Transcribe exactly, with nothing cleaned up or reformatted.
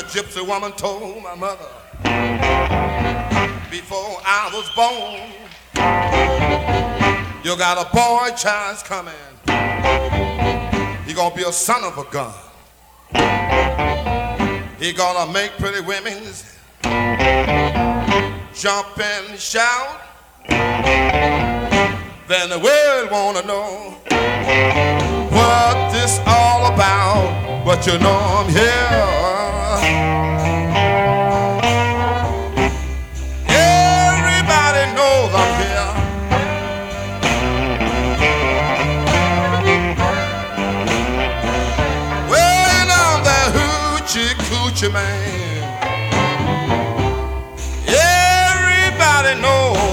gypsy woman told my mother before I was born, you got a boy child coming. He gonna be a son of a gun. He gonna make pretty women jump and shout. Then the world wanna know what this all about. But you know I'm here. Everybody knows I'm here. Well, I'm the hoochie coochie man. Everybody knows